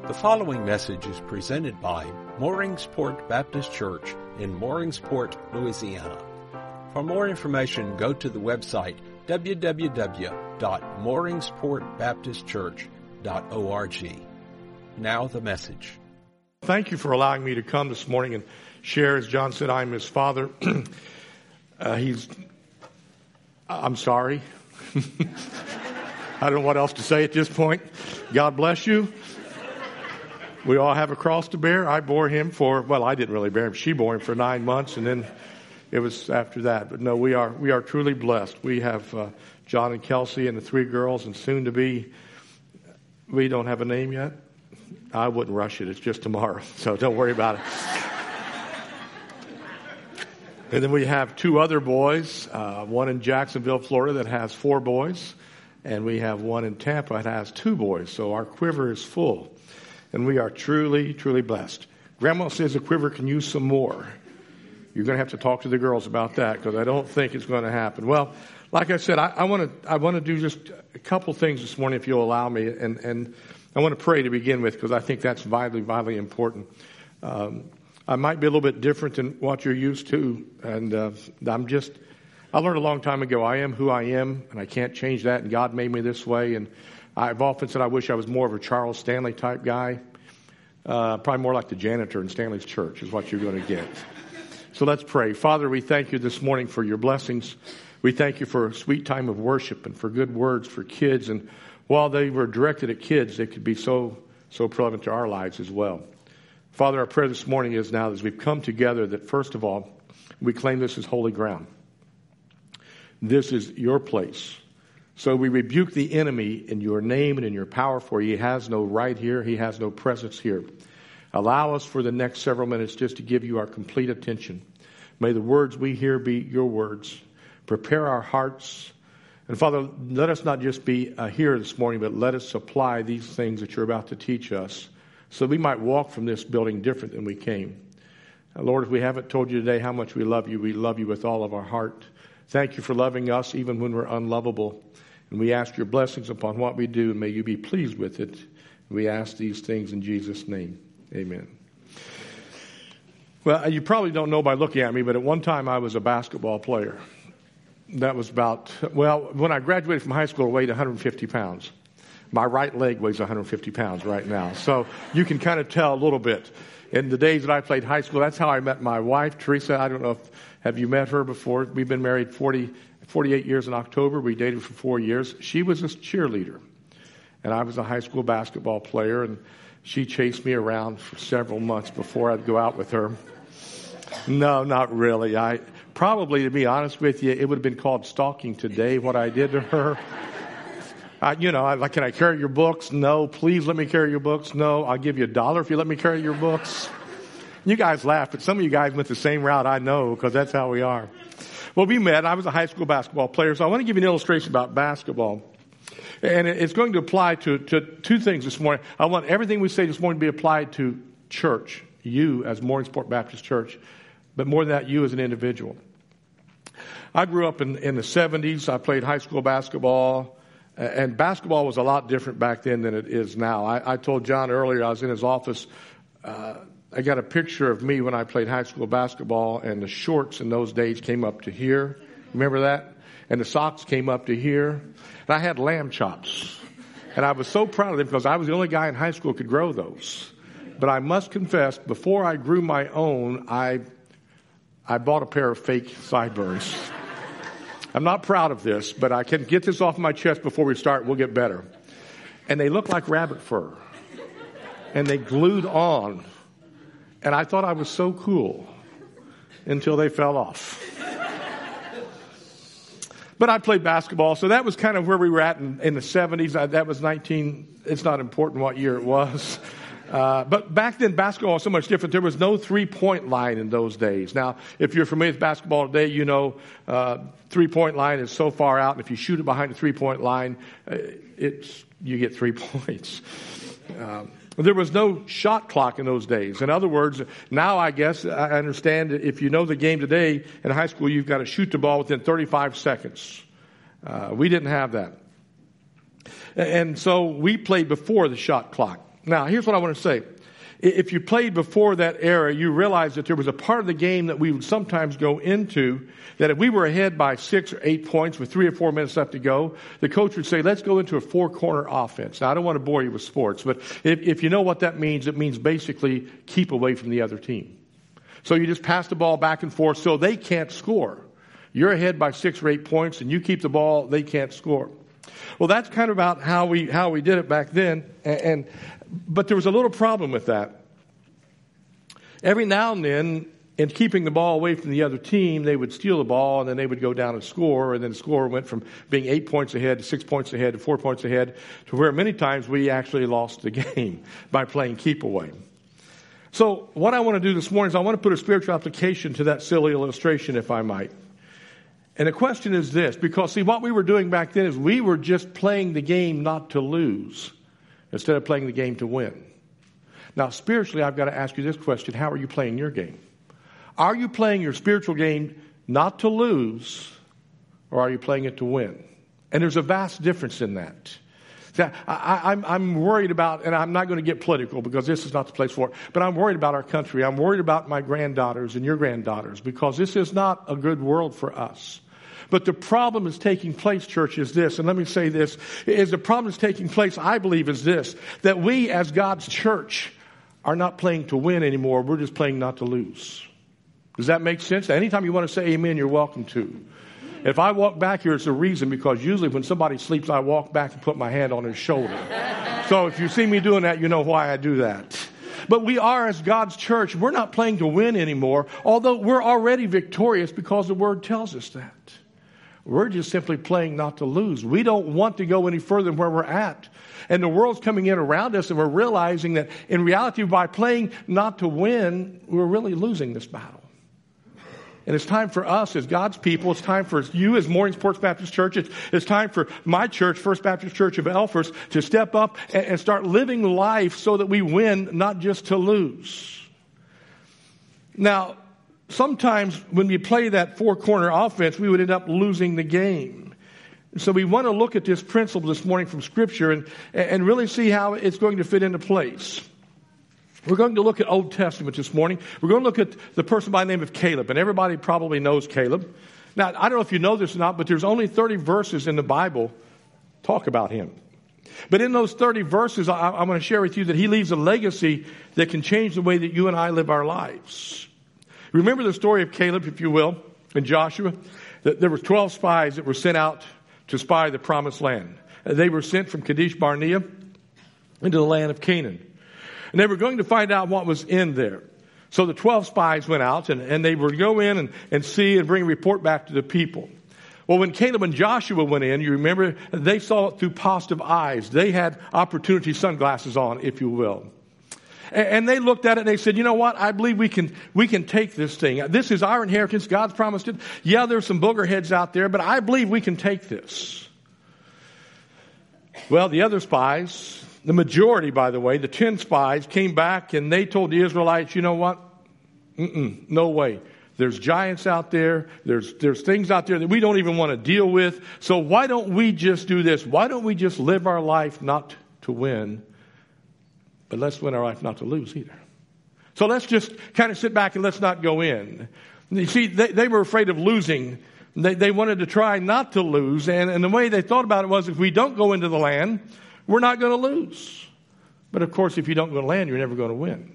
The following message is presented by Mooringsport Baptist Church in Mooringsport, Louisiana. For more information, go to the website www.mooringsportbaptistchurch.org. Now the message. Thank you for allowing me to come this morning and share. As John said, I'm his father. I'm sorry. I don't know what else to say at this point. God bless you. We all have a cross to bear. I bore him I didn't really bear him. She bore him for 9 months, and then it was after that. But no, we are truly blessed. We have John and Kelsey and the 3 girls, and soon to be, we don't have a name yet. I wouldn't rush it. It's just tomorrow, so don't worry about it. And then we have 2 other boys, one in Jacksonville, Florida that has 4 boys, and we have one in Tampa that has 2 boys. So our quiver is full. And we are truly, truly blessed. Grandma says the quiver can use some more. You're going to have to talk to the girls about that because I don't think it's going to happen. Well, like I said, I want to do just a couple things this morning, if you'll allow me. And I want to pray to begin with because I think that's vitally, vitally important. I might be a little bit different than what you're used to. And I learned a long time ago, I am who I am, and I can't change that. And God made me this way. And I've often said I wish I was more of a Charles Stanley type guy. Probably more like the janitor in Stanley's church is what you're going to get. So let's pray. Father, we thank you this morning for your blessings. We thank you for a sweet time of worship and for good words for kids. And while they were directed at kids, they could be so relevant to our lives as well. Father, our prayer this morning is now as we've come together that first of all, we claim this as holy ground. This is your place. So we rebuke the enemy in your name and in your power, for he has no right here. He has no presence here. Allow us for the next several minutes just to give you our complete attention. May the words we hear be your words. Prepare our hearts. And Father, let us not just be here this morning, but let us apply these things that you're about to teach us so we might walk from this building different than we came. Lord, if we haven't told you today how much we love you with all of our heart. Thank you for loving us even when we're unlovable. And we ask your blessings upon what we do, and may you be pleased with it. We ask these things in Jesus' name. Amen. Well, you probably don't know by looking at me, but at one time I was a basketball player. That was when I graduated from high school, I weighed 150 pounds. My right leg weighs 150 pounds right now. So you can kind of tell a little bit. In the days that I played high school, that's how I met my wife, Teresa. I don't know have you met her before? We've been married 48 years in October. We dated for 4 years. She was a cheerleader, and I was a high school basketball player, and she chased me around for several months before I'd go out with her. No, not really. To be honest with you, it would have been called stalking today, what I did to her. Can I carry your books? No. Please let me carry your books. No. I'll give you $1 if you let me carry your books. You guys laugh, but some of you guys went the same route, I know, because that's how we are. Well, we met. I was a high school basketball player, so I want to give you an illustration about basketball. And it's going to apply to 2 things this morning. I want everything we say this morning to be applied to church, you as Mooringsport Baptist Church, but more than that, you as an individual. I grew up in the 70s. I played high school basketball, and basketball was a lot different back then than it is now. I told John earlier, I was in his office, I got a picture of me when I played high school basketball, and the shorts in those days came up to here. Remember that? And the socks came up to here. And I had lamb chops. And I was so proud of them because I was the only guy in high school who could grow those. But I must confess, before I grew my own, I bought a pair of fake sideburns. I'm not proud of this, but I can get this off my chest before we start. We'll get better. And they look like rabbit fur. And they glued on. And I thought I was so cool until they fell off. But I played basketball, so that was kind of where we were at in the 70s. That was it's not important what year it was. But back then, basketball was so much different. There was no 3-point line in those days. Now, if you're familiar with basketball today, you know 3-point line is so far out, and if you shoot it behind the 3-point line, you get 3 points. There was no shot clock in those days. In other words, now I guess I understand that if you know the game today in high school, you've got to shoot the ball within 35 seconds. We didn't have that. And so we played before the shot clock. Now, here's what I want to say. If you played before that era, you realize that there was a part of the game that we would sometimes go into that if we were ahead by 6 or 8 points with 3 or 4 minutes left to go, the coach would say, let's go into a 4-corner offense. Now, I don't want to bore you with sports, but if you know what that means, it means basically keep away from the other team. So you just pass the ball back and forth so they can't score. You're ahead by 6 or 8 points, and you keep the ball, they can't score. Well, that's kind of about how we did it back then, but there was a little problem with that. Every now and then, in keeping the ball away from the other team, they would steal the ball, and then they would go down and score, and then the score went from being 8 points ahead to 6 points ahead to 4 points ahead, to where many times we actually lost the game by playing keep away. So what I want to do this morning is I want to put a spiritual application to that silly illustration, if I might. And the question is this, because see, what we were doing back then is we were just playing the game not to lose instead of playing the game to win. Now, spiritually, I've got to ask you this question. How are you playing your game? Are you playing your spiritual game not to lose, or are you playing it to win? And there's a vast difference in that. I'm worried about, and I'm not going to get political because this is not the place for it, but I'm worried about our country. I'm worried about my granddaughters and your granddaughters because this is not a good world for us. But the problem is taking place, church, is this, and let me say this, is the problem is taking place, I believe, is this, that we as God's church are not playing to win anymore. We're just playing not to lose. Does that make sense? Anytime you want to say amen, you're welcome to. If I walk back here, it's a reason, because usually when somebody sleeps, I walk back and put my hand on his shoulder. So if you see me doing that, you know why I do that. But we are, as God's church, we're not playing to win anymore, although we're already victorious because the Word tells us that. We're just simply playing not to lose. We don't want to go any further than where we're at. And the world's coming in around us, and we're realizing that in reality, by playing not to win, we're really losing this battle. And it's time for us as God's people, it's time for you as Morningsport Baptist Church, it's time for my church, First Baptist Church of Elfers, to step up and start living life so that we win, not just to lose. Now, sometimes when we play that 4-corner offense, we would end up losing the game. So we want to look at this principle this morning from Scripture and really see how it's going to fit into place. We're going to look at Old Testament this morning. We're going to look at the person by the name of Caleb, and everybody probably knows Caleb. Now, I don't know if you know this or not, but there's only 30 verses in the Bible talk about him. But in those 30 verses, I'm going to share with you that he leaves a legacy that can change the way that you and I live our lives. Remember the story of Caleb, if you will, and Joshua? There were 12 spies that were sent out to spy the promised land. They were sent from Kadesh Barnea into the land of Canaan. And they were going to find out what was in there. So the 12 spies went out, and they would go in and see and bring a report back to the people. Well, when Caleb and Joshua went in, you remember, they saw it through positive eyes. They had opportunity sunglasses on, if you will. And they looked at it and they said, you know what? I believe we can take this thing. This is our inheritance. God's promised it. Yeah, there's some booger heads out there, but I believe we can take this. Well, the other spies, the majority, by the way, the 10 spies came back and they told the Israelites, you know what? No way. There's giants out there. There's things out there that we don't even want to deal with. So why don't we just do this? Why don't we just live our life not to win, but let's win our life not to lose either? So let's just kind of sit back and let's not go in. You see, they were afraid of losing. They wanted to try not to lose. And the way they thought about it was, if we don't go into the land, we're not going to lose. But of course, if you don't go to land, you're never going to win.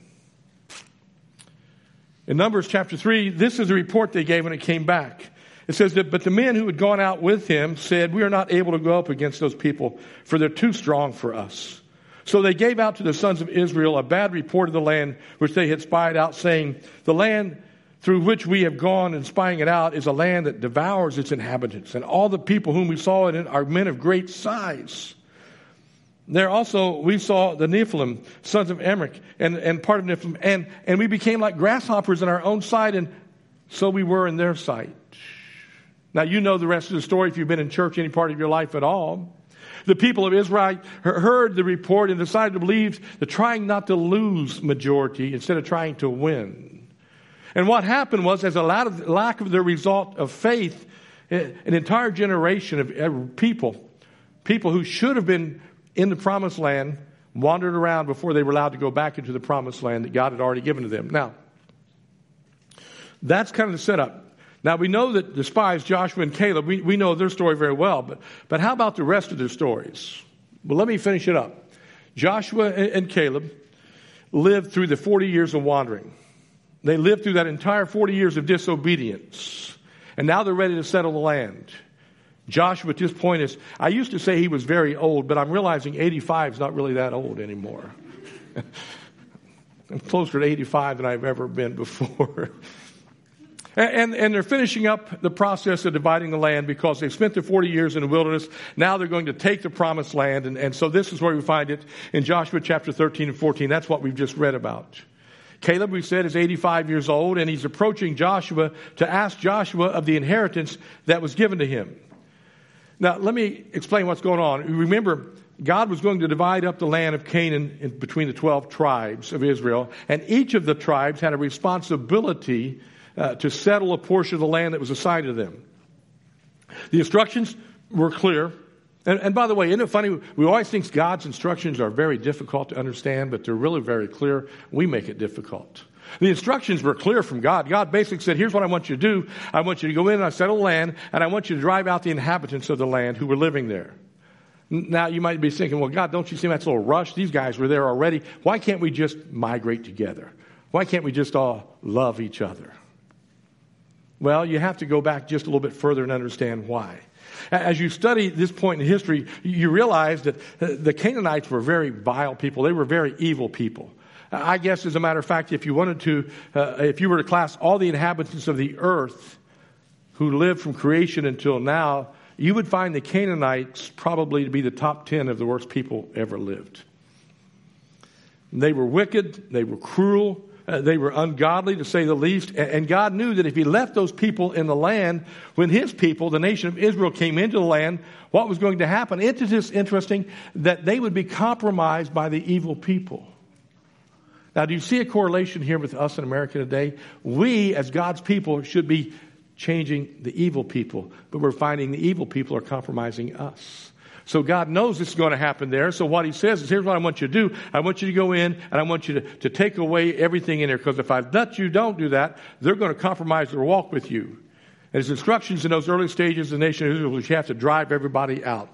In Numbers chapter 3, this is the report they gave when it came back. It says that, but the men who had gone out with him said, we are not able to go up against those people, for they're too strong for us. So they gave out to the sons of Israel a bad report of the land which they had spied out, saying, the land through which we have gone and spying it out is a land that devours its inhabitants, and all the people whom we saw in it are men of great size. There also we saw the Nephilim, sons of Emmerich, and part of Nephilim, and we became like grasshoppers in our own sight, and so we were in their sight. Now you know the rest of the story if you've been in church any part of your life at all. The people of Israel heard the report and decided to believe the trying not to lose majority instead of trying to win. And what happened was, as a lack of the result of faith, an entire generation of people who should have been in the promised land wandered around before they were allowed to go back into the promised land that God had already given to them. Now, that's kind of the setup. Now, we know that the spies, Joshua and Caleb, we know their story very well, but how about the rest of their stories? Well, let me finish it up. Joshua and Caleb lived through the 40 years of wandering. They lived through that entire 40 years of disobedience. And now they're ready to settle the land. Joshua at this point I used to say he was very old, but I'm realizing 85 is not really that old anymore. I'm closer to 85 than I've ever been before. And they're finishing up the process of dividing the land because they've spent their 40 years in the wilderness. Now they're going to take the promised land. And so this is where we find it in Joshua chapter 13 and 14. That's what we've just read about. Caleb, we said, is 85 years old, and he's approaching Joshua to ask Joshua of the inheritance that was given to him. Now, let me explain what's going on. Remember, God was going to divide up the land of Canaan between the 12 tribes of Israel, and each of the tribes had a responsibility to settle a portion of the land that was assigned to them. The instructions were clear. And by the way, isn't it funny? We always think God's instructions are very difficult to understand, but they're really very clear. We make it difficult. The instructions were clear from God. God basically said, here's what I want you to do. I want you to go in and settle the land, and I want you to drive out the inhabitants of the land who were living there. Now, you might be thinking, well, God, don't you see that's a little rush? These guys were there already. Why can't we just migrate together? Why can't we just all love each other? Well, you have to go back just a little bit further and understand why. As you study this point in history, you realize that the Canaanites were very vile people. They were very evil people. I guess, as a matter of fact, if you were to class all the inhabitants of the earth who lived from creation until now, you would find the Canaanites probably to be the top 10 of the worst people ever lived. They were wicked. They were cruel. They were ungodly, to say the least. And God knew that if he left those people in the land, when his people, the nation of Israel, came into the land, what was going to happen? It's just interesting that they would be compromised by the evil people. Now, do you see a correlation here with us in America today? We, as God's people, should be changing the evil people, but we're finding the evil people are compromising us. So God knows this is going to happen there. So what he says is, here's what I want you to do. I want you to go in and I want you to take away everything in there. Because if I let you don't do that, they're going to compromise their walk with you. And his instructions in those early stages of the nation of Israel was you have to drive everybody out.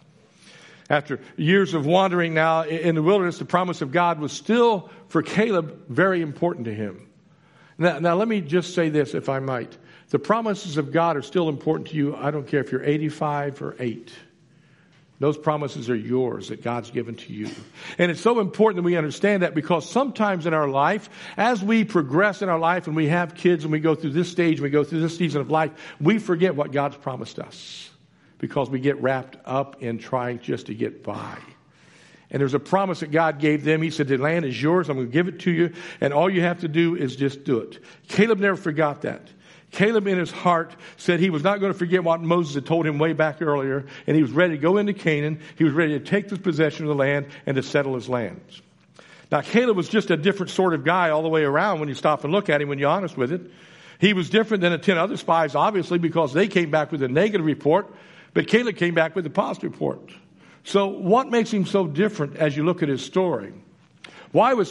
After years of wandering now in the wilderness, the promise of God was still, for Caleb, very important to him. Now let me just say this, if I might. The promises of God are still important to you. I don't care if you're 85 or 8. Those promises are yours that God's given to you. And it's so important that we understand that, because sometimes in our life, as we progress in our life and we have kids and we go through this stage and we go through this season of life, we forget what God's promised us because we get wrapped up in trying just to get by. And there's a promise that God gave them. He said, the land is yours. I'm going to give it to you. And all you have to do is just do it. Caleb never forgot that. Caleb in his heart said he was not going to forget what Moses had told him way back earlier, and he was ready to go into Canaan. He was ready to take the possession of the land and to settle his land. Now, Caleb was just a different sort of guy all the way around when you stop and look at him, when you're honest with it. He was different than the 10 other spies, obviously, because they came back with a negative report, but Caleb came back with a positive report. So what makes him so different as you look at his story? Why was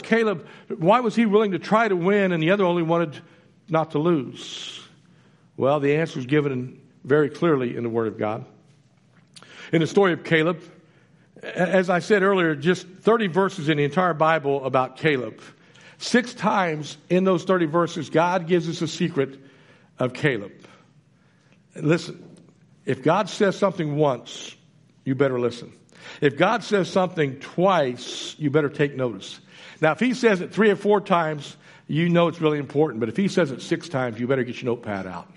he willing to try to win and the other only wanted not to lose? Well, the answer is given very clearly in the Word of God. In the story of Caleb, as I said earlier, just 30 verses in the entire Bible about Caleb. 6 times in those 30 verses, God gives us a secret of Caleb. Listen, if God says something once, you better listen. If God says something twice, you better take notice. Now, if he says it 3 or 4 times, you know it's really important. But if he says it 6 times, you better get your notepad out.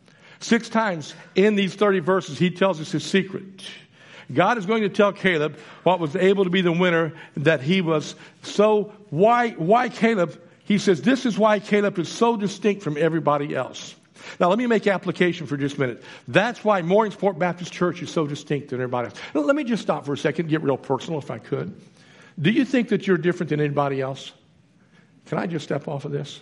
6 times in these 30 verses, he tells us his secret. God is going to tell Caleb what was able to be the winner, that he was so. Why Caleb? He says this is why Caleb is so distinct from everybody else. Now, let me make application for just a minute. That's why Mooringsport Baptist Church is so distinct than everybody else. Let me just stop for a second and get real personal if I could. Do you think that you're different than anybody else? Can I just step off of this?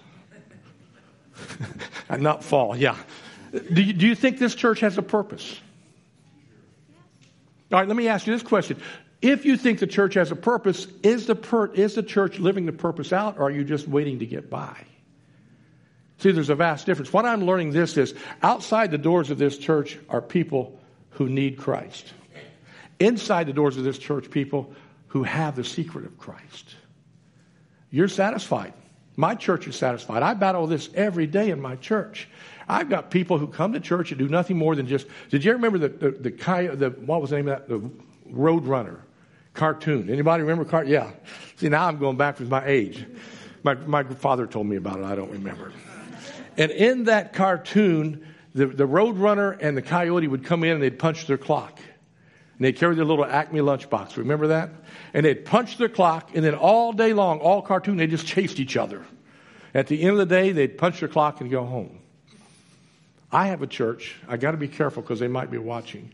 And not fall, yeah. Do you think this church has a purpose? All right, let me ask you this question. If you think the church has a purpose, is the church living the purpose out, or are you just waiting to get by? See, there's a vast difference. What I'm learning this is, outside the doors of this church are people who need Christ. Inside the doors of this church, people who have the secret of Christ. You're satisfied. My church is satisfied. I battle this every day in my church. I've got people who come to church and do nothing more than just... Did you remember what was the name of that? The Road Runner cartoon. Anybody remember Yeah. See, now I'm going back with my age. My father told me about it. I don't remember. And in that cartoon, the Road Runner and the Coyote would come in and they'd punch their clock. And they'd carry their little Acme lunchbox. Remember that? And they'd punch their clock, and then all day long, all cartoon, they just chased each other. At the end of the day, they'd punch their clock and go home. I have a church. I got to be careful because they might be watching.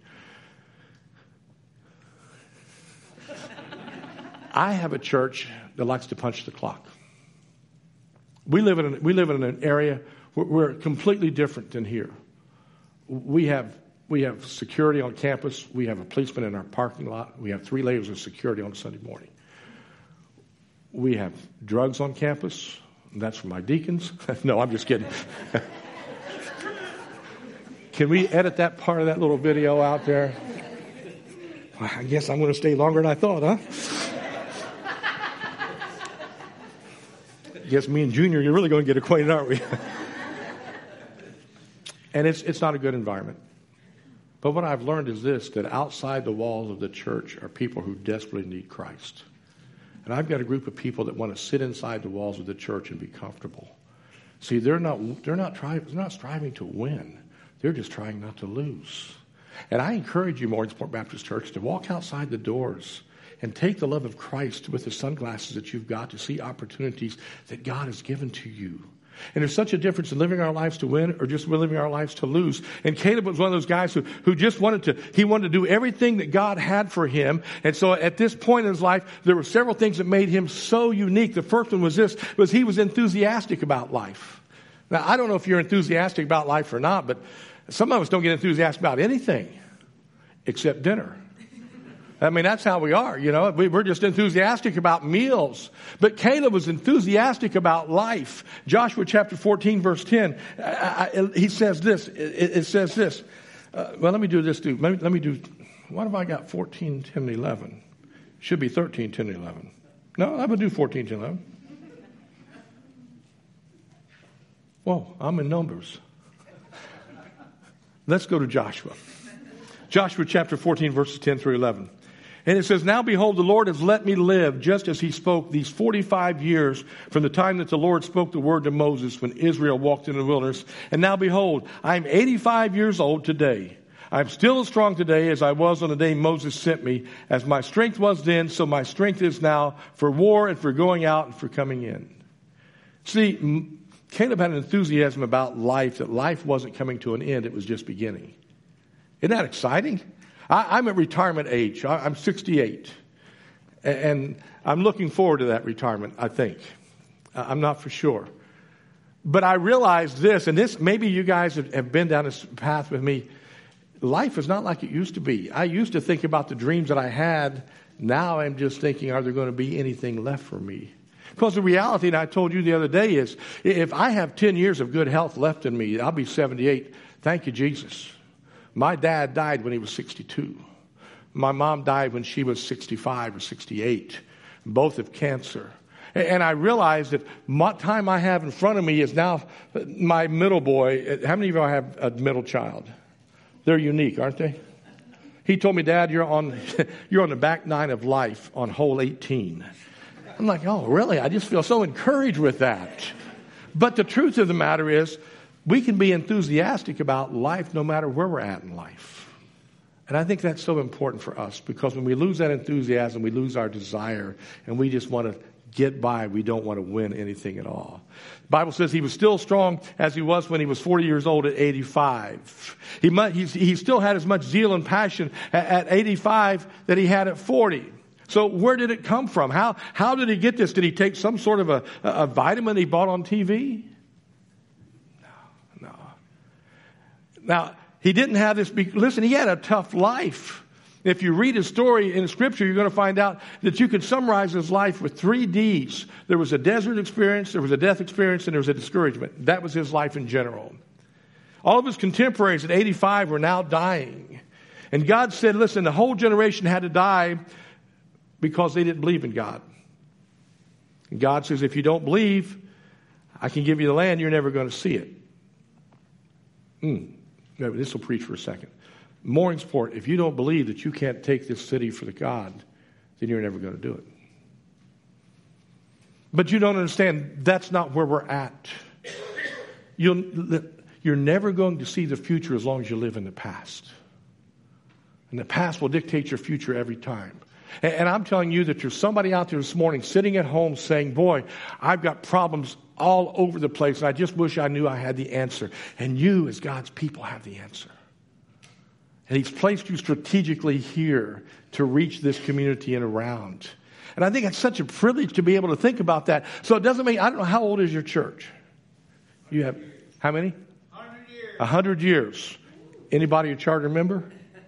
I have a church that likes to punch the clock. We live in an area where we're completely different than here. We have security on campus. We have a policeman in our parking lot. We have 3 layers of security on a Sunday morning. We have drugs on campus. That's for my deacons. No, I'm just kidding. Can we edit that part of that little video out there? Well, I guess I'm going to stay longer than I thought, huh? Guess me and Junior, you're really going to get acquainted, aren't we? And it's not a good environment. But what I've learned is this, that outside the walls of the church are people who desperately need Christ. And I've got a group of people that want to sit inside the walls of the church and be comfortable. See, they're not striving to win. They're just trying not to lose. And I encourage you, Morningsport Baptist Church, to walk outside the doors and take the love of Christ with the sunglasses that you've got to see opportunities that God has given to you. And there's such a difference in living our lives to win or just living our lives to lose. And Caleb was one of those guys who just wanted to do everything that God had for him. And so at this point in his life, there were several things that made him so unique. The first one was he was enthusiastic about life. Now, I don't know if you're enthusiastic about life or not, but some of us don't get enthusiastic about anything except dinner. I mean, that's how we are, you know. We're just enthusiastic about meals. But Caleb was enthusiastic about life. Joshua chapter 14, verse 10, he says this. It says this. Well, let me do this, too. Let me do, what have I got? 14, 10, 11. Should be 13, 10, 11. No, I'm going to do 14, 10, 11. Whoa, I'm in Numbers. Let's go to Joshua. Joshua chapter 14, verses 10 through 11. And it says, now behold, the Lord has let me live just as he spoke these 45 years from the time that the Lord spoke the word to Moses when Israel walked in the wilderness. And now behold, I am 85 years old today. I am still as strong today as I was on the day Moses sent me. As my strength was then, so my strength is now for war and for going out and for coming in. See, Caleb had an enthusiasm about life, that life wasn't coming to an end, it was just beginning. Isn't that exciting? I'm at retirement age. I'm 68. And I'm looking forward to that retirement, I think. I'm not for sure. But I realized this, and this, maybe you guys have been down this path with me. Life is not like it used to be. I used to think about the dreams that I had. Now I'm just thinking, are there going to be anything left for me? Because the reality, and I told you the other day, is if I have 10 years of good health left in me, I'll be 78. Thank you, Jesus. My dad died when he was 62. My mom died when she was 65 or 68, both of cancer. And I realized that what time I have in front of me is now my middle boy. How many of you have a middle child? They're unique, aren't they? He told me, Dad, you're on the back nine of life on hole 18. I'm like, oh, really? I just feel so encouraged with that. But the truth of the matter is, we can be enthusiastic about life no matter where we're at in life. And I think that's so important for us, because when we lose that enthusiasm, we lose our desire, and we just want to get by. We don't want to win anything at all. The Bible says he was still strong as he was when he was 40 years old at 85. He still had as much zeal and passion at 85 that he had at 40. So where did it come from? How did he get this? Did he take some sort of a vitamin he bought on TV? No. Now, he didn't have this. Listen, he had a tough life. If you read his story in Scripture, you're going to find out that you could summarize his life with 3 Ds. There was a desert experience, there was a death experience, and there was a discouragement. That was his life in general. All of his contemporaries at 85 were now dying. And God said, listen, the whole generation had to die because they didn't believe in God. And God says, if you don't believe, I can give you the land, you're never going to see it. This will preach for a second. Mooringsport, if you don't believe that you can't take this city for the God, then you're never going to do it. But you don't understand, that's not where we're at. You're never going to see the future as long as you live in the past. And the past will dictate your future every time. And I'm telling you that there's somebody out there this morning sitting at home saying, boy, I've got problems all over the place, and I just wish I knew I had the answer. And you, as God's people, have the answer. And he's placed you strategically here to reach this community and around. And I think it's such a privilege to be able to think about that. So it doesn't mean, I don't know, how old is your church? You have, how many? 100 years. 100 years. Anybody a charter member?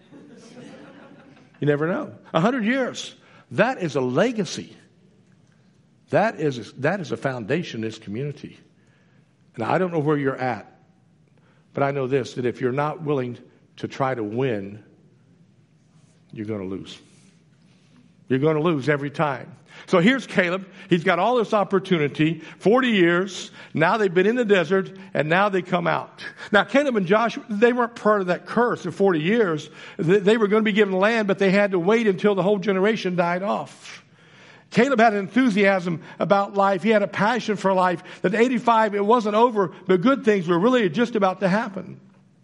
You never know. 100 years. That is a legacy. That is a foundation in this community. And I don't know where you're at, but I know this, that if you're not willing to try to win, you're going to lose. You're going to lose every time. So here's Caleb. He's got all this opportunity, 40 years. Now they've been in the desert, and now they come out. Now, Caleb and Joshua, they weren't part of that curse of 40 years. They were going to be given land, but they had to wait until the whole generation died off. Caleb had an enthusiasm about life. He had a passion for life. At 85, it wasn't over, but good things were really just about to happen.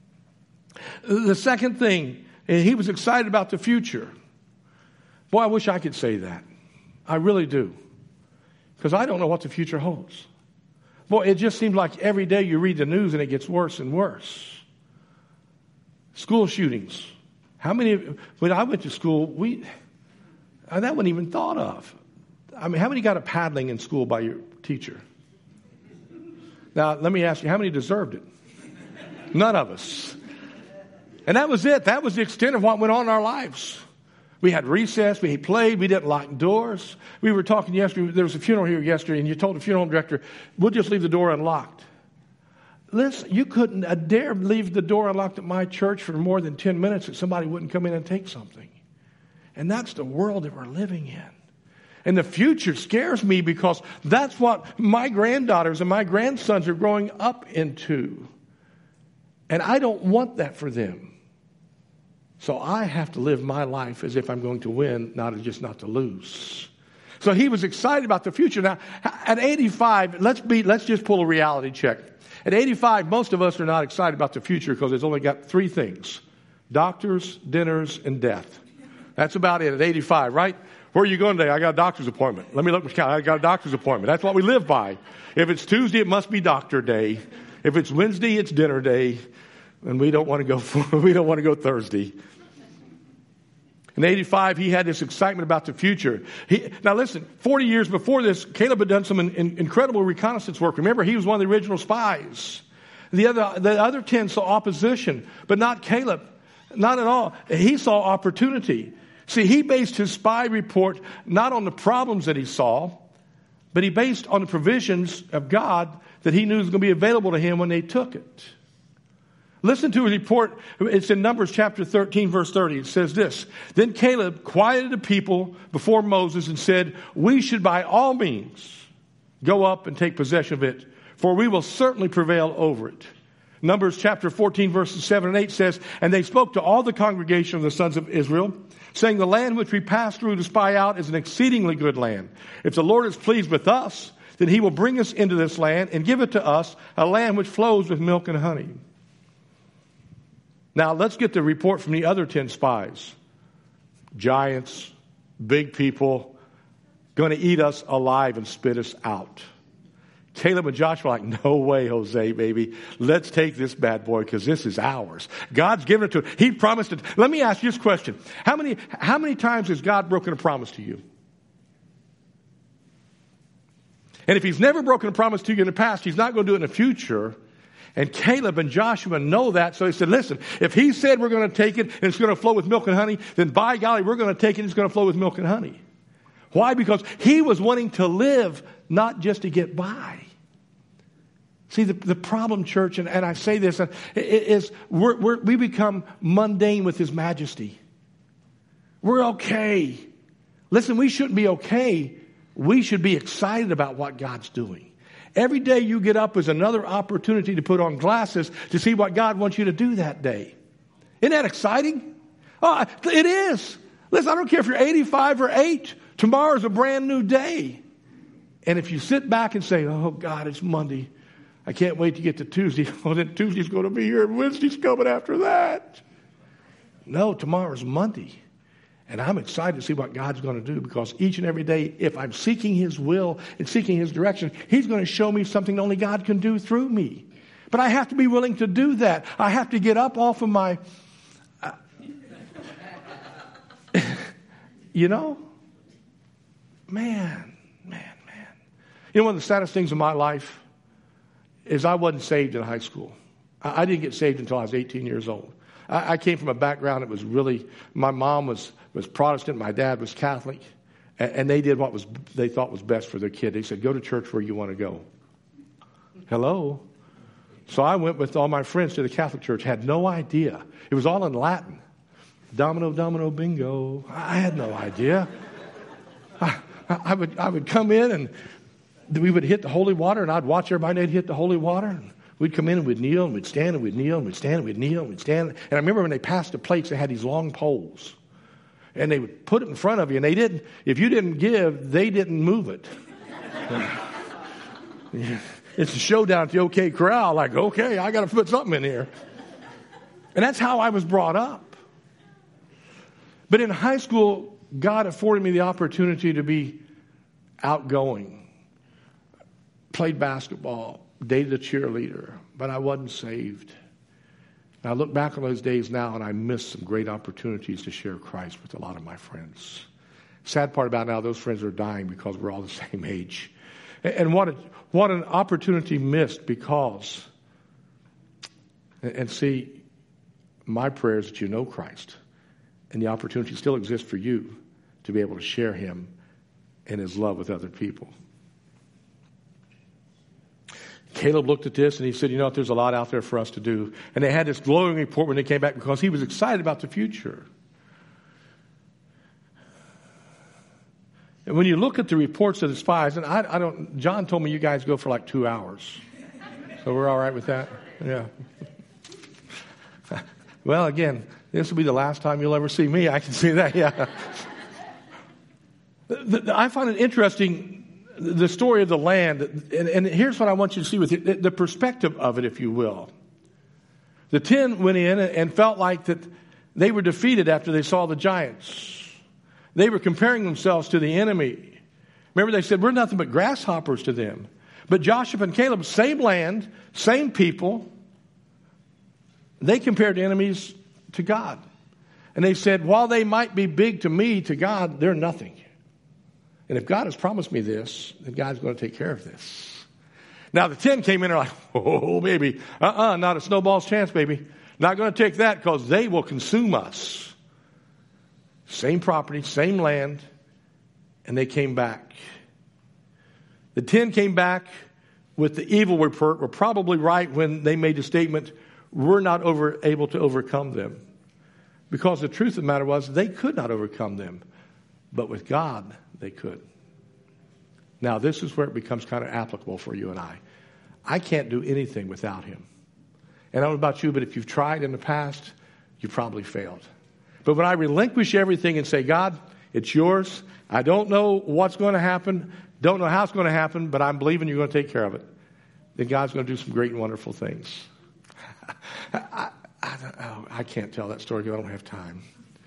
The second thing, he was excited about the future. Boy, I wish I could say that. I really do. Because I don't know what the future holds. Boy, it just seems like every day you read the news and it gets worse and worse. School shootings. When I went to school, that wasn't even thought of. I mean, how many got a paddling in school by your teacher? Now, let me ask you, how many deserved it? None of us. And that was it. That was the extent of what went on in our lives. We had recess, we played, we didn't lock doors. We were talking yesterday, there was a funeral here yesterday, and you told the funeral director, we'll just leave the door unlocked. Listen, you couldn't dare leave the door unlocked at my church for more than 10 minutes that somebody wouldn't come in and take something. And that's the world that we're living in. And the future scares me because that's what my granddaughters and my grandsons are growing up into. And I don't want that for them. So I have to live my life as if I'm going to win, not to lose. So he was excited about the future. Now, at 85, let's just pull a reality check. At 85, most of us are not excited about the future because it's only got 3 things: doctors, dinners, and death. That's about it at 85, right? Where are you going today? I got a doctor's appointment. Let me look at my calendar. I got a doctor's appointment. That's what we live by. If it's Tuesday, it must be doctor day. If it's Wednesday, it's dinner day. And we don't want to go Thursday. In 85, he had this excitement about the future. Now listen, 40 years before this, Caleb had done some incredible reconnaissance work. Remember, he was one of the original spies. The other 10 saw opposition, but not Caleb. Not at all. He saw opportunity. See, he based his spy report not on the problems that he saw, but he based on the provisions of God that he knew was going to be available to him when they took it. Listen to a report. It's in Numbers chapter 13, verse 30. It says this: Then Caleb quieted the people before Moses and said, we should by all means go up and take possession of it, for we will certainly prevail over it. Numbers chapter 14, verses 7 and 8 says, And they spoke to all the congregation of the sons of Israel, saying, The land which we passed through to spy out is an exceedingly good land. If the Lord is pleased with us, then he will bring us into this land and give it to us, a land which flows with milk and honey. Now, let's get the report from the other 10 spies. Giants, big people, going to eat us alive and spit us out. Caleb and Joshua are like, no way, Jose, baby. Let's take this bad boy because this is ours. God's given it to us. He promised it. Let me ask you this question. How many times has God broken a promise to you? And if he's never broken a promise to you in the past, he's not going to do it in the future. And Caleb and Joshua know that, so they said, listen, if he said we're going to take it and it's going to flow with milk and honey, then by golly, we're going to take it and it's going to flow with milk and honey. Why? Because he was wanting to live, not just to get by. See, the problem, church, and I say this, is we become mundane with his majesty. We're okay. Listen, we shouldn't be okay. We should be excited about what God's doing. Every day you get up is another opportunity to put on glasses to see what God wants you to do that day. Isn't that exciting? Oh, it is. Listen, I don't care if you're 85 or 8. Tomorrow's a brand new day. And if you sit back and say, oh, God, it's Monday. I can't wait to get to Tuesday. Well, then Tuesday's going to be here and Wednesday's coming after that. No, tomorrow's Monday. And I'm excited to see what God's going to do, because each and every day, if I'm seeking his will and seeking his direction, he's going to show me something only God can do through me. But I have to be willing to do that. I have to get up off of my, man. You know, one of the saddest things in my life is I wasn't saved in high school. I didn't get saved until I was 18 years old. I came from a background that was really, my mom was Protestant, my dad was Catholic, and they did what they thought was best for their kid. They said, go to church where you want to go. Hello? So I went with all my friends to the Catholic church, had no idea. It was all in Latin. Domino, domino, bingo. I had no idea. I would come in and we would hit the holy water, and I'd watch everybody hit the holy water. And we'd come in and we'd kneel and we'd stand and we'd kneel and we'd stand and we'd kneel and we'd stand. And I remember when they passed the plates, they had these long poles. And they would put it in front of you, and if you didn't give, they didn't move it. It's a showdown at the OK Corral, like, okay, I got to put something in here. And that's how I was brought up. But in high school, God afforded me the opportunity to be outgoing. Played basketball, dated a cheerleader, but I wasn't saved. And I look back on those days now, and I missed some great opportunities to share Christ with a lot of my friends. Sad part about now, those friends are dying because we're all the same age. And what an opportunity missed because, and see, my prayer is that you know Christ, and the opportunity still exists for you to be able to share him and his love with other people. Caleb looked at this and he said, there's a lot out there for us to do. And they had this glowing report when they came back because he was excited about the future. And when you look at the reports of the spies, and John told me you guys go for like 2 hours. So we're all right with that? Yeah. Well, again, this will be the last time you'll ever see me. I can see that, yeah. I find it interesting, the story of the land, and here's what I want you to see with it, the perspective of it, if you will. The 10 went in and felt like that they were defeated after they saw the giants. They were comparing themselves to the enemy. Remember, they said, we're nothing but grasshoppers to them. But Joshua and Caleb, same land, same people, they compared enemies to God. And they said, while they might be big to me, to God, they're nothing. And if God has promised me this, then God's going to take care of this. Now the 10 came in and are like, oh, baby, not a snowball's chance, baby. Not going to take that because they will consume us. Same property, same land, and they came back. The 10 came back with the evil report, were probably right when they made the statement, we're not able to overcome them. Because the truth of the matter was, they could not overcome them. But with God, they could. Now, this is where it becomes kind of applicable for you and I. I can't do anything without him. And I don't know about you, but if you've tried in the past, you probably failed. But when I relinquish everything and say, God, it's yours. I don't know what's going to happen. Don't know how it's going to happen, but I'm believing you're going to take care of it. Then God's going to do some great and wonderful things. I can't tell that story because I don't have time.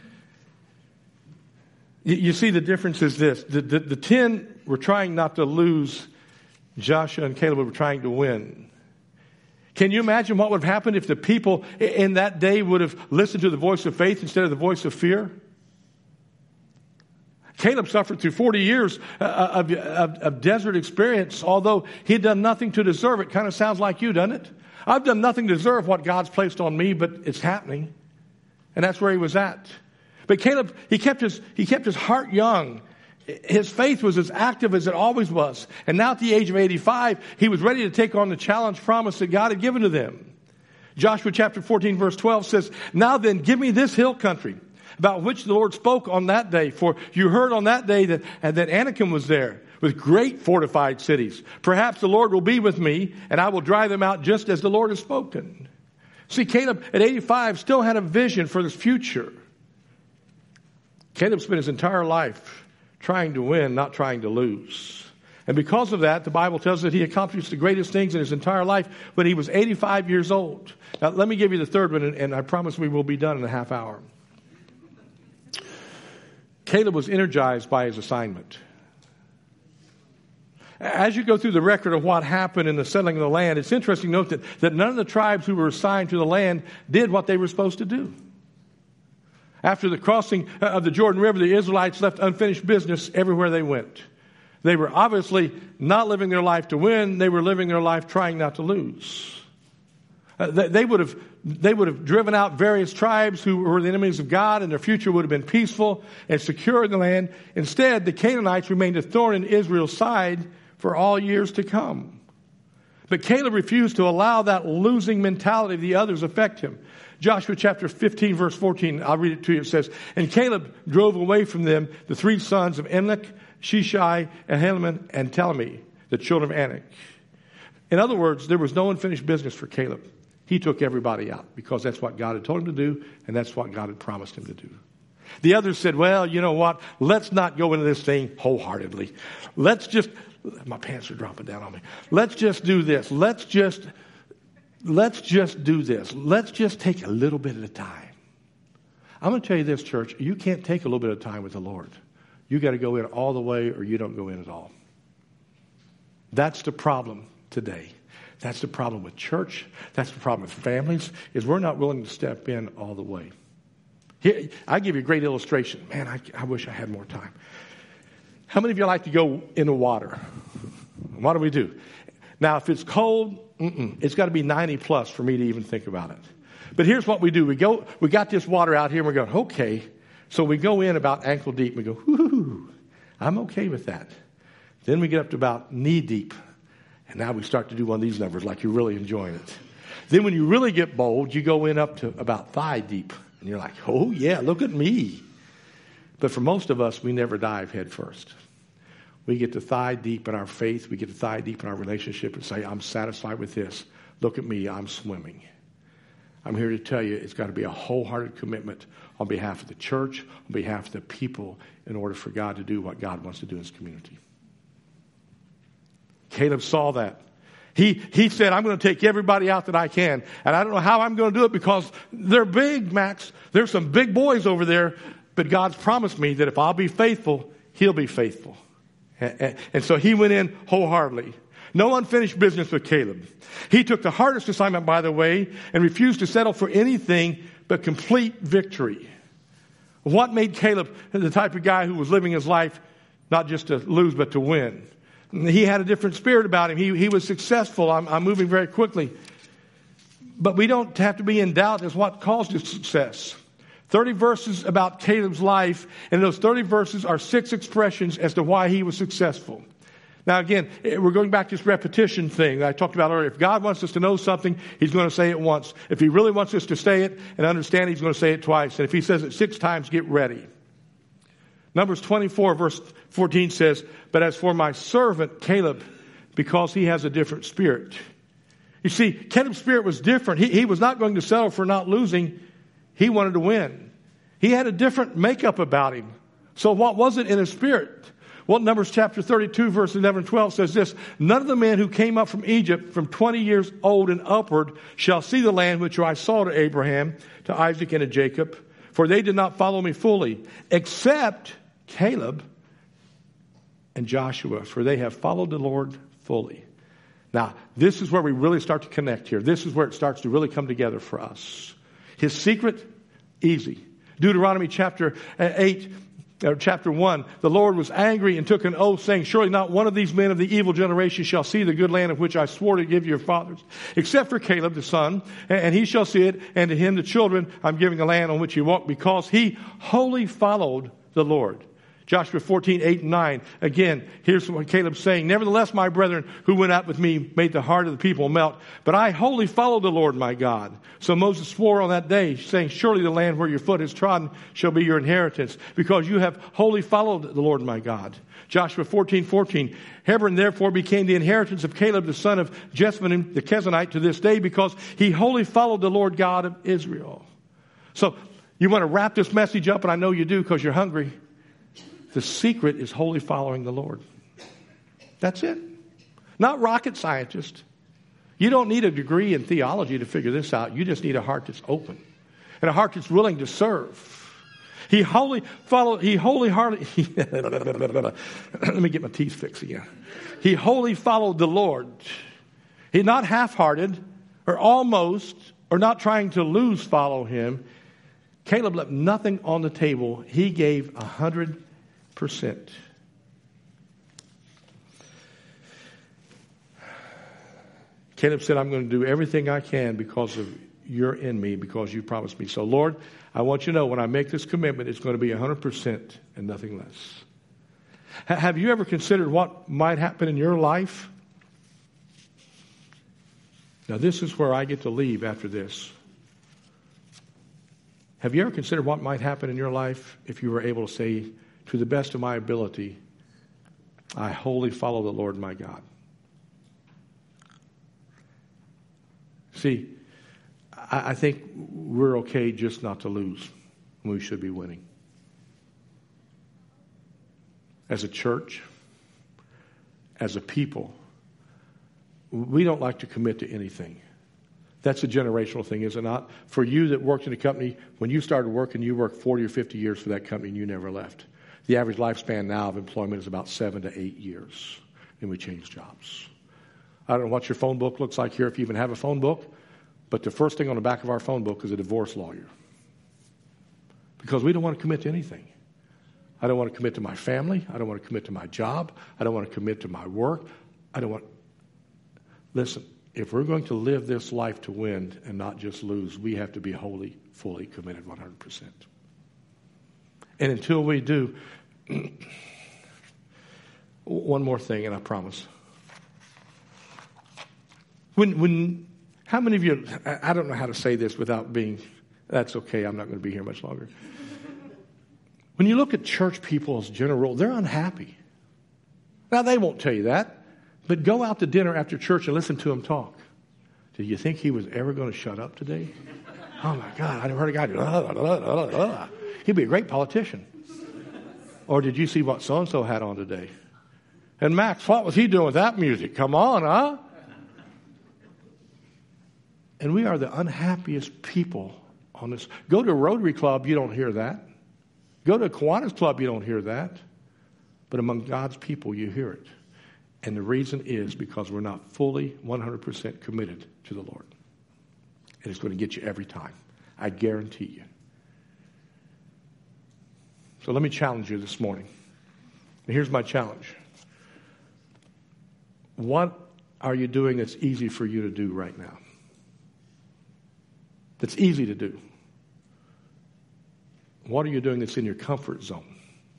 You see, the difference is this. The 10 were trying not to lose. Joshua and Caleb were trying to win. Can you imagine what would have happened if the people in that day would have listened to the voice of faith instead of the voice of fear? Caleb suffered through 40 years of desert experience, although he had done nothing to deserve it. Kind of sounds like you, doesn't it? I've done nothing to deserve what God's placed on me, but it's happening. And that's where he was at. But Caleb, he kept his heart young. His faith was as active as it always was. And now at the age of 85, he was ready to take on the challenge promise that God had given to them. Joshua chapter 14 verse 12 says, "Now then, give me this hill country, about which the Lord spoke on that day. For you heard on that day that Anakim was there, with great fortified cities. Perhaps the Lord will be with me, and I will drive them out just as the Lord has spoken." See, Caleb at 85 still had a vision for his future. Caleb spent his entire life trying to win, not trying to lose. And because of that, the Bible tells us that he accomplished the greatest things in his entire life when he was 85 years old. Now, let me give you the third one, and I promise we will be done in a half hour. Caleb was energized by his assignment. As you go through the record of what happened in the settling of the land, it's interesting to note that none of the tribes who were assigned to the land did what they were supposed to do. After the crossing of the Jordan River, the Israelites left unfinished business everywhere they went. They were obviously not living their life to win. They were living their life trying not to lose. They would have driven out various tribes who were the enemies of God, and their future would have been peaceful and secure in the land. Instead, the Canaanites remained a thorn in Israel's side for all years to come. But Caleb refused to allow that losing mentality of the others affect him. Joshua chapter 15, verse 14, I'll read it to you. It says, "And Caleb drove away from them the three sons of Anak, Shishai, Ahiman, and Talmi, the children of Anak." In other words, there was no unfinished business for Caleb. He took everybody out because that's what God had told him to do, and that's what God had promised him to do. The others said, "Well, you know what? Let's not go into this thing wholeheartedly. My pants are dropping down on me. Let's just do this. Let's just do this. Let's just take a little bit at a time." I'm going to tell you this, church. You can't take a little bit of time with the Lord. You got to go in all the way, or you don't go in at all. That's the problem today. That's the problem with church. That's the problem with families, is we're not willing to step in all the way. Here, I'll give you a great illustration. Man, I wish I had more time. How many of you like to go in the water? What do we do? Now, if it's cold, it's got to be 90 plus for me to even think about it. But here's what we do. We got this water out here, and we're going, okay. So we go in about ankle deep, and we go, whoo, I'm okay with that. Then we get up to about knee deep, and now we start to do one of these numbers like you're really enjoying it. Then when you really get bold, you go in up to about thigh deep, and you're like, oh, yeah, look at me. But for most of us, we never dive head first. We get to thigh deep in our faith. We get to thigh deep in our relationship and say, I'm satisfied with this. Look at me. I'm swimming. I'm here to tell you it's got to be a wholehearted commitment on behalf of the church, on behalf of the people, in order for God to do what God wants to do in his community. Caleb saw that. He said, I'm going to take everybody out that I can. And I don't know how I'm going to do it because they're big, Max. There's some big boys over there. But God's promised me that if I'll be faithful, he'll be faithful. And so he went in wholeheartedly. No unfinished business with Caleb. He took the hardest assignment, by the way, and refused to settle for anything but complete victory. What made Caleb the type of guy who was living his life not just to lose but to win? He had a different spirit about him. He was successful. I'm moving very quickly. But we don't have to be in doubt as what caused his success. 30 verses about Caleb's life, and those 30 verses are 6 expressions as to why he was successful. Now again, we're going back to this repetition thing that I talked about earlier. If God wants us to know something, he's going to say it once. If he really wants us to say it and understand, he's going to say it twice. And if he says it 6 times, get ready. Numbers 24 verse 14 says, "But as for my servant Caleb, because he has a different spirit." You see, Caleb's spirit was different. He was not going to settle for not losing. He wanted to win. He had a different makeup about him. So what was it in his spirit? Well, Numbers chapter 32, verse 11 and 12 says this, "None of the men who came up from Egypt from 20 years old and upward shall see the land which I saw to Abraham, to Isaac, and to Jacob, for they did not follow me fully, except Caleb and Joshua, for they have followed the Lord fully." Now, this is where we really start to connect here. This is where it starts to really come together for us. His secret, easy. Deuteronomy chapter 8, Chapter 1, the Lord was angry and took an oath, saying, surely not one of these men of the evil generation shall see the good land of which I swore to give your fathers, except for Caleb the son, and he shall see it, and to him the children I'm giving the land on which he walked, because he wholly followed the Lord. Joshua 14, 8 and 9. Again, here's what Caleb's saying. Nevertheless, my brethren who went out with me made the heart of the people melt. But I wholly followed the Lord my God. So Moses swore on that day, saying, surely the land where your foot is trodden shall be your inheritance, because you have wholly followed the Lord my God. Joshua 14, 14. Hebron therefore became the inheritance of Caleb the son of Jephunneh the Kenizzite to this day, because he wholly followed the Lord God of Israel. So you want to wrap this message up, and I know you do because you're hungry. The secret is wholly following the Lord. That's it. Not rocket scientist. You don't need a degree in theology to figure this out. You just need a heart that's open and a heart that's willing to serve. He wholly followed. Let me get my teeth fixed again. He wholly followed the Lord. He's not half-hearted or almost or not trying to lose follow him. Caleb left nothing on the table. He gave 100%. Caleb said, I'm going to do everything I can because of you're in me, because you promised me. So, Lord, I want you to know when I make this commitment, it's going to be 100% and nothing less. Have you ever considered what might happen in your life? Now, this is where I get to leave after this. Have you ever considered what might happen in your life if you were able to say, to the best of my ability, I wholly follow the Lord my God? See, I think we're okay just not to lose when we should be winning. As a church, as a people, we don't like to commit to anything. That's a generational thing, is it not? For you that worked in a company, when you started working, you worked 40 or 50 years for that company and you never left. The average lifespan now of employment is about 7 to 8 years. Then we change jobs. I don't know what your phone book looks like here, if you even have a phone book, but the first thing on the back of our phone book is a divorce lawyer. Because we don't want to commit to anything. I don't want to commit to my family. I don't want to commit to my job. I don't want to commit to my work. Listen, if we're going to live this life to win and not just lose, we have to be wholly, fully committed 100%. And until we do, one more thing, and I promise. How many of you, I don't know how to say this without being, that's okay, I'm not going to be here much longer. When you look at church people as general rule, they're unhappy. Now, they won't tell you that, but go out to dinner after church and listen to them talk. Did you think he was ever going to shut up today? Oh, my God, I heard a guy do, he'd be a great politician. Or did you see what so-and-so had on today? And Max, what was he doing with that music? Come on, huh? And we are the unhappiest people on this. Go to a Rotary Club, you don't hear that. Go to a Kiwanis Club, you don't hear that. But among God's people, you hear it. And the reason is because we're not fully 100% committed to the Lord. And it's going to get you every time. I guarantee you. So let me challenge you this morning. And here's my challenge. What are you doing that's easy for you to do right now? That's easy to do. What are you doing that's in your comfort zone?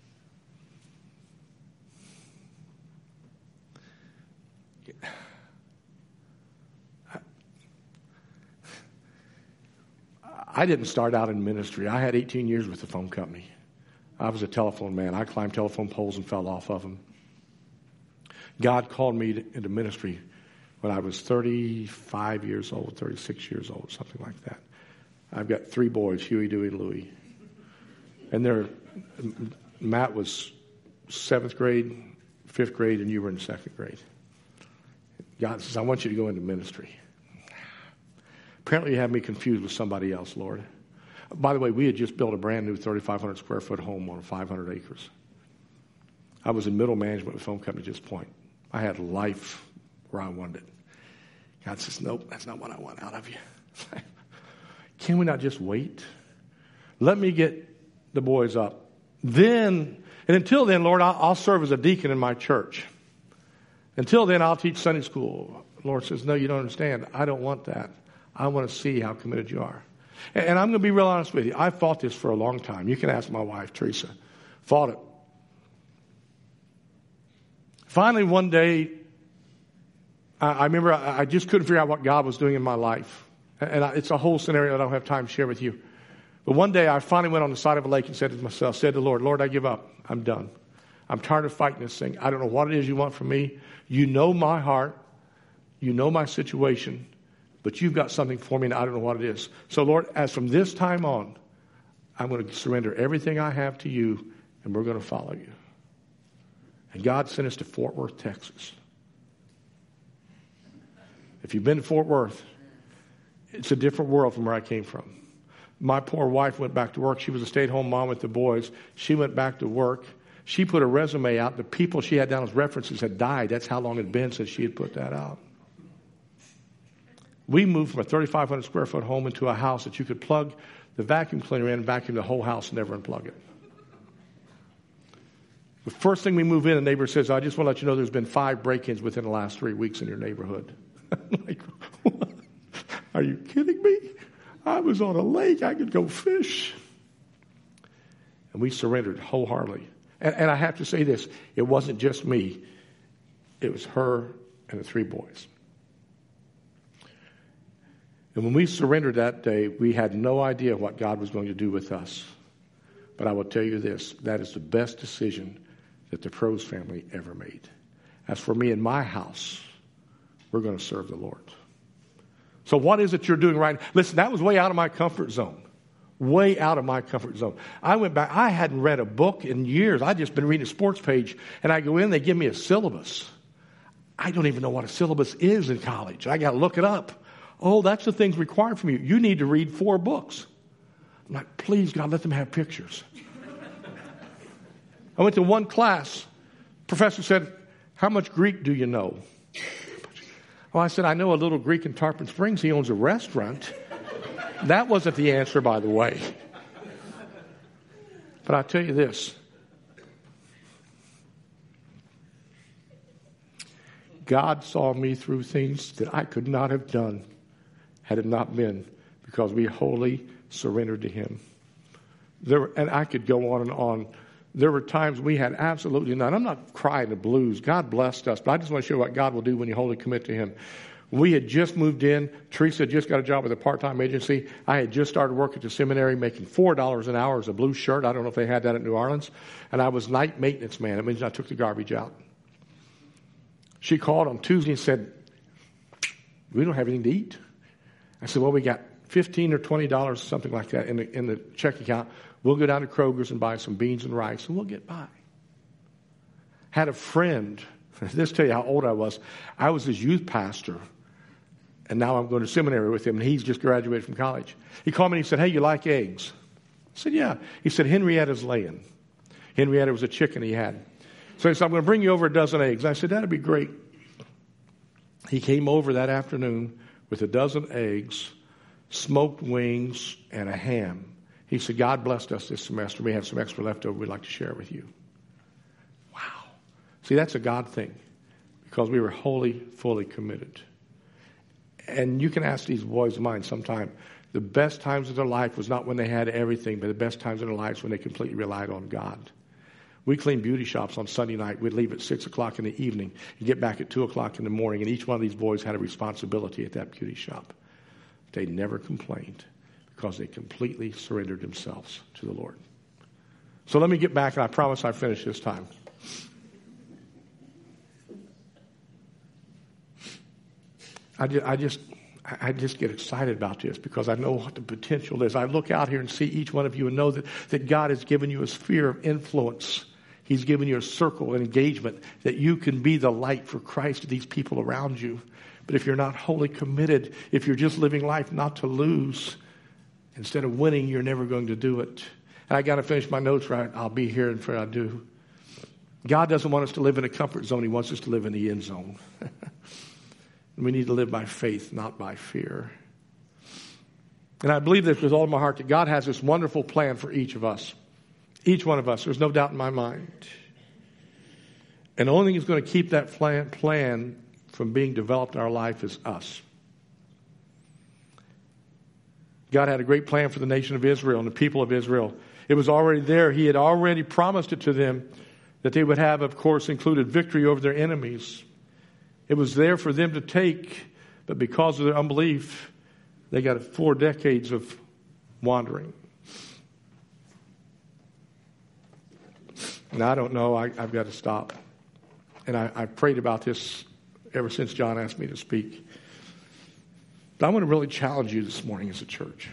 I didn't start out in ministry. I had 18 years with the phone company. I was a telephone man. I climbed telephone poles and fell off of them. God called me into ministry when I was 35 years old, 36 years old, something like that. I've got 3 boys, Huey, Dewey, and Louie. And Matt was 7th grade, 5th grade, and you were in 2nd grade. God says, I want you to go into ministry. Apparently you have me confused with somebody else, Lord. By the way, we had just built a brand new 3,500 square foot home on 500 acres. I was in middle management with a phone company at this point. I had life where I wanted it. God says, nope, that's not what I want out of you. Can we not just wait? Let me get the boys up Then, and until then, Lord, I'll serve as a deacon in my church. Until then, I'll teach Sunday school. The Lord says, no, you don't understand. I don't want that. I want to see how committed you are. And I'm going to be real honest with you. I fought this for a long time. You can ask my wife, Teresa. Fought it. Finally, one day, I remember I just couldn't figure out what God was doing in my life. And it's a whole scenario I don't have time to share with you. But one day, I finally went on the side of a lake and said to myself, said to the Lord, Lord, I give up. I'm done. I'm tired of fighting this thing. I don't know what it is you want from me. You know my heart. You know my situation. But you've got something for me, and I don't know what it is. So, Lord, as from this time on, I'm going to surrender everything I have to you, and we're going to follow you. And God sent us to Fort Worth, Texas. If you've been to Fort Worth, it's a different world from where I came from. My poor wife went back to work. She was a stay-at-home mom with the boys. She went back to work. She put a resume out. The people she had down as references had died. That's how long it had been since she had put that out. We moved from a 3,500 square foot home into a house that you could plug the vacuum cleaner in and vacuum the whole house and never unplug it. The first thing we move in, the neighbor says, I just want to let you know there's been 5 break-ins within the last 3 weeks in your neighborhood. I'm like, what? Are you kidding me? I was on a lake. I could go fish. And we surrendered wholeheartedly. And I have to say this. It wasn't just me. It was her and the 3 boys. And when we surrendered that day, we had no idea what God was going to do with us. But I will tell you this. That is the best decision that the Prose family ever made. As for me and my house, we're going to serve the Lord. So what is it you're doing right now? Listen, that was way out of my comfort zone. Way out of my comfort zone. I went back. I hadn't read a book in years. I'd just been reading a sports page. And I go in, they give me a syllabus. I don't even know what a syllabus is in college. I got to look it up. Oh, that's the things required from you. You need to read 4 books. I'm like, please, God, let them have pictures. I went to one class. Professor said, how much Greek do you know? Well, I said, I know a little Greek in Tarpon Springs. He owns a restaurant. That wasn't the answer, by the way. But I'll tell you this. God saw me through things that I could not have done had it not been because we wholly surrendered to Him. And I could go on and on. There were times we had absolutely none. I'm not crying the blues. God blessed us, but I just want to show you what God will do when you wholly commit to Him. We had just moved in. Teresa had just got a job with a part-time agency. I had just started work at the seminary making $4 an hour as a blue shirt. I don't know if they had that at New Orleans. And I was night maintenance man. It means I took the garbage out. She called on Tuesday and said, we don't have anything to eat. I said, well, we got $15 or $20, something like that, in the check account. We'll go down to Kroger's and buy some beans and rice, and we'll get by. Had a friend, this tell you how old I was. I was his youth pastor, and now I'm going to seminary with him, and he's just graduated from college. He called me and he said, hey, you like eggs? I said, yeah. He said, Henrietta's laying. Henrietta was a chicken he had. So he said, I'm going to bring you over a dozen eggs. I said, that'd be great. He came over that afternoon with a dozen eggs, smoked wings, and a ham. He said, God blessed us this semester. We have some extra left over we'd like to share with you. Wow. See, that's a God thing because we were wholly, fully committed. And you can ask these boys of mine sometime, the best times of their life was not when they had everything, but the best times of their lives when they completely relied on God. We cleaned beauty shops on Sunday night. We'd leave at 6 o'clock in the evening and get back at 2 o'clock in the morning, and each one of these boys had a responsibility at that beauty shop. They never complained because they completely surrendered themselves to the Lord. So let me get back, and I promise I finish this time. I just get excited about this because I know what the potential is. I look out here and see each one of you and know that God has given you a sphere of influence. He's given you a circle of engagement that you can be the light for Christ to these people around you. But if you're not wholly committed, if you're just living life not to lose, instead of winning, you're never going to do it. And I got to finish my notes right. I'll be here until I do. God doesn't want us to live in a comfort zone. He wants us to live in the end zone. We need to live by faith, not by fear. And I believe this with all my heart, that God has this wonderful plan for each of us. Each one of us, there's no doubt in my mind. And the only thing that's going to keep that plan from being developed in our life is us. God had a great plan for the nation of Israel and the people of Israel. It was already there. He had already promised it to them that they would have, of course, included victory over their enemies. It was there for them to take, but because of their unbelief, they got 4 decades of wandering. And I don't know. I've got to stop. And I prayed about this ever since John asked me to speak. But I want to really challenge you this morning as a church.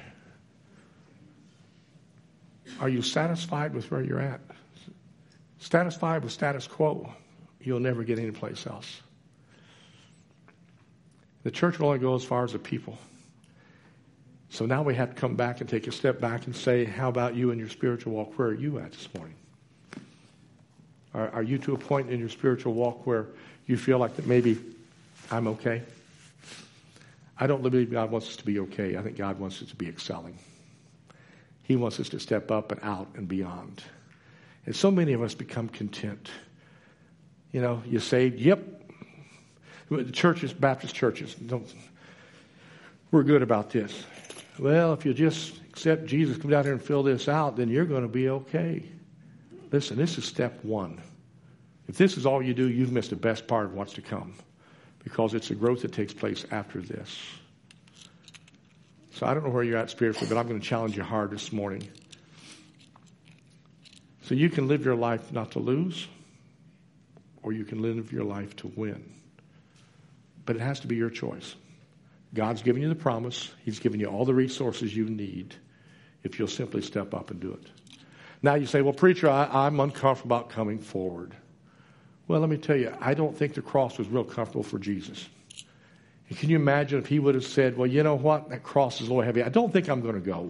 Are you satisfied with where you're at? Satisfied with status quo, you'll never get anyplace else. The church will only go as far as the people. So now we have to come back and take a step back and say, how about you in your spiritual walk? Where are you at this morning? Are you to a point in your spiritual walk where you feel like that maybe I'm okay? I don't believe God wants us to be okay. I think God wants us to be excelling. He wants us to step up and out and beyond. And so many of us become content. You know, you say, yep. The churches, Baptist churches, we're good about this. Well, if you just accept Jesus, come down here and fill this out, then you're going to be okay. Listen, this is step 1. If this is all you do, you've missed the best part of what's to come, because it's the growth that takes place after this. So I don't know where you're at spiritually, but I'm going to challenge you hard this morning. So you can live your life not to lose, or you can live your life to win. But it has to be your choice. God's given you the promise. He's given you all the resources you need if you'll simply step up and do it. Now you say, well, preacher, I'm uncomfortable about coming forward. Well, let me tell you, I don't think the cross was real comfortable for Jesus. And can you imagine if he would have said, well, you know what? That cross is a little heavy. I don't think I'm going to go.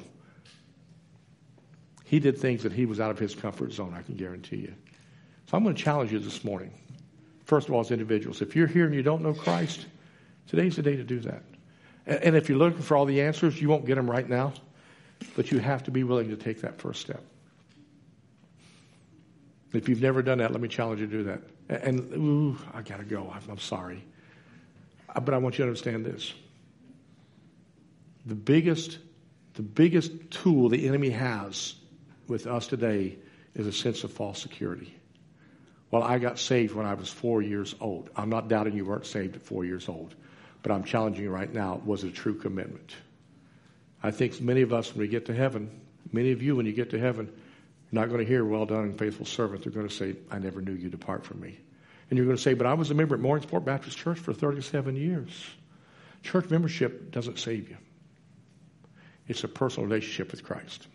He did things that he was out of his comfort zone, I can guarantee you. So I'm going to challenge you this morning. First of all, as individuals, if you're here and you don't know Christ, today's the day to do that. And if you're looking for all the answers, you won't get them right now. But you have to be willing to take that first step. If you've never done that, let me challenge you to do that. And I got to go. I'm sorry. But I want you to understand this. The biggest tool the enemy has with us today is a sense of false security. Well, I got saved when I was 4 years old. I'm not doubting you weren't saved at 4 years old. But I'm challenging you right now, was it a true commitment? I think many of us, when we get to heaven, many of you, when you get to heaven, you're not going to hear, well done, faithful servant. They're going to say, I never knew you, depart from me. And you're going to say, but I was a member at Morningsport Baptist Church for 37 years. Church membership doesn't save you. It's a personal relationship with Christ.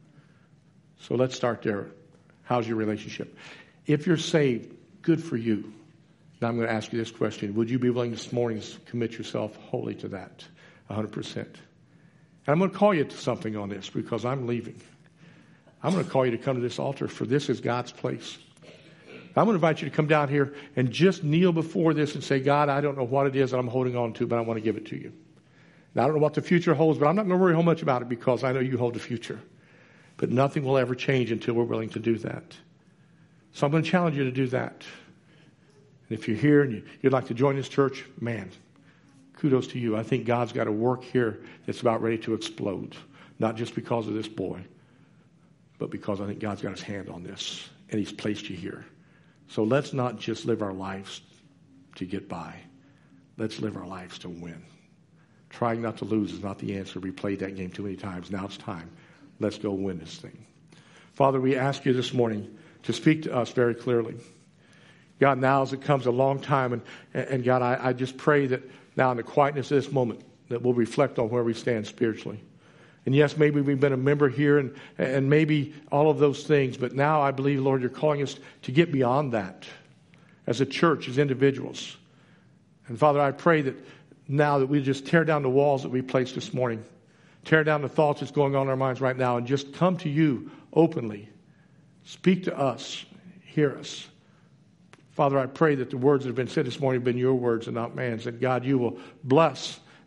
So let's start there. How's your relationship? If you're saved, good for you. Now I'm going to ask you this question. Would you be willing this morning to commit yourself wholly to that, 100%? And I'm going to call you to something on this because I'm leaving. I'm going to call you to come to this altar, for this is God's place. I'm going to invite you to come down here and just kneel before this and say, God, I don't know what it is that I'm holding on to, but I want to give it to you. Now, I don't know what the future holds, but I'm not going to worry how much about it because I know you hold the future. But nothing will ever change until we're willing to do that. So I'm going to challenge you to do that. And if you're here and you'd like to join this church, man, kudos to you. I think God's got a work here that's about ready to explode. Not just because of this boy, but because I think God's got his hand on this and he's placed you here. So let's not just live our lives to get by. Let's live our lives to win. Trying not to lose is not the answer. We played that game too many times. Now it's time. Let's go win this thing. Father, we ask you this morning to speak to us very clearly. God, now as it comes a long time, and God, I just pray that now in the quietness of this moment, that we'll reflect on where we stand spiritually. And yes, maybe we've been a member here and maybe all of those things, but now I believe, Lord, you're calling us to get beyond that as a church, as individuals. And Father, I pray that now that we just tear down the walls that we placed this morning, tear down the thoughts that's going on in our minds right now, and just come to you openly. Speak to us. Hear us. Father, I pray that the words that have been said this morning have been your words and not man's. And God, you will bless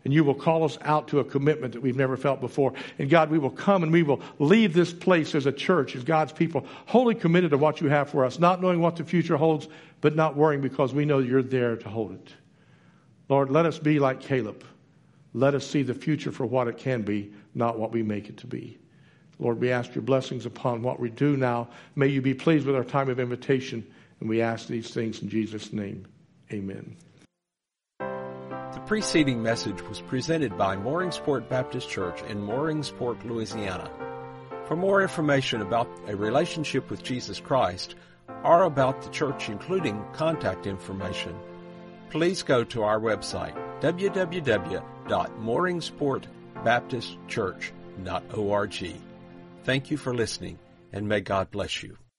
And you will call us out to a commitment that we've never felt before. And God, we will come and we will leave this place as a church, as God's people, wholly committed to what you have for us, not knowing what the future holds, but not worrying because we know you're there to hold it. Lord, let us be like Caleb. Let us see the future for what it can be, not what we make it to be. Lord, we ask your blessings upon what we do now. May you be pleased with our time of invitation. And we ask these things in Jesus' name. Amen. The preceding message was presented by Mooringsport Baptist Church in Mooringsport, Louisiana. For more information about a relationship with Jesus Christ or about the church, including contact information, please go to our website, www.mooringsportbaptistchurch.org. Thank you for listening, and may God bless you.